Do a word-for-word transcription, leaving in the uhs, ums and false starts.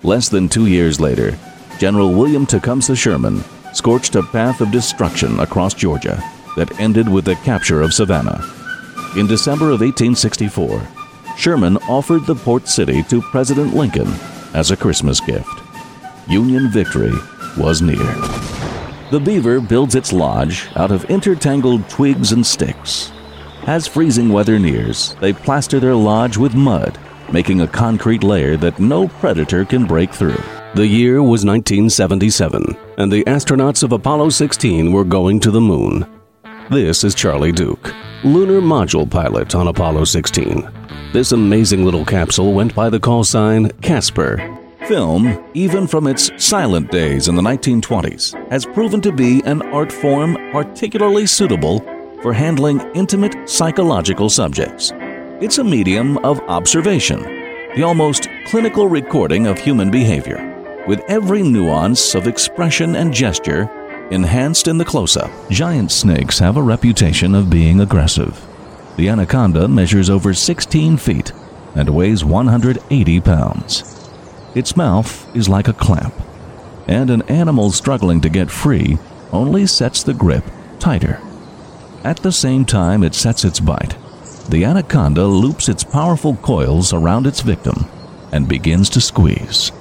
Less than two years later, General William Tecumseh Sherman scorched a path of destruction across Georgia that ended with the capture of Savannah. In December of eighteen sixty-four, Sherman offered the port city to President Lincoln as a Christmas gift. Union victory was near. The beaver builds its lodge out of intertangled twigs and sticks. As freezing weather nears, they plaster their lodge with mud, making a concrete layer that no predator can break through. The year was nineteen seventy-seven, and the astronauts of Apollo sixteen were going to the moon. This is Charlie Duke, lunar module pilot on Apollo sixteen. This amazing little capsule went by the call sign Casper. Film, even from its silent days in the nineteen twenties, has proven to be an art form particularly suitable for handling intimate psychological subjects. It's a medium of observation, the almost clinical recording of human behavior, with every nuance of expression and gesture enhanced in the close-up. Giant snakes have a reputation of being aggressive. The anaconda measures over sixteen feet and weighs one hundred eighty pounds. Its mouth is like a clamp, and an animal struggling to get free only sets the grip tighter. At the same time it sets its bite, the anaconda loops its powerful coils around its victim and begins to squeeze.